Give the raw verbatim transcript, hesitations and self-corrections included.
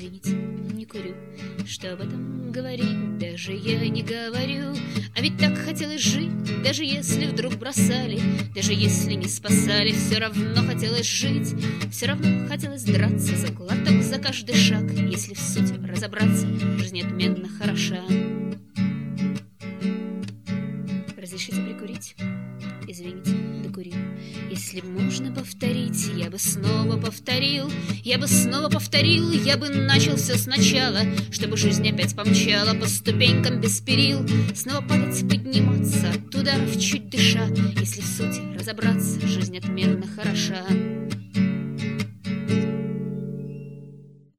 извините, не курю. Что об этом говорить, даже я не говорю. А ведь так хотелось жить, даже если вдруг бросали, даже если не спасали, все равно хотелось жить, все равно хотелось драться за глоток, за каждый шаг. Если в суть разобраться, жизнь отменно хороша. Разрешите прикурить? Извините, докурил. Если б можно повторить, я бы снова повторил, я бы снова повторил, я бы начал все сначала, чтобы жизнь опять помчала по ступенькам без перил, снова падать, подниматься, от ударов чуть дыша. Если в сути разобраться, жизнь отменно хороша.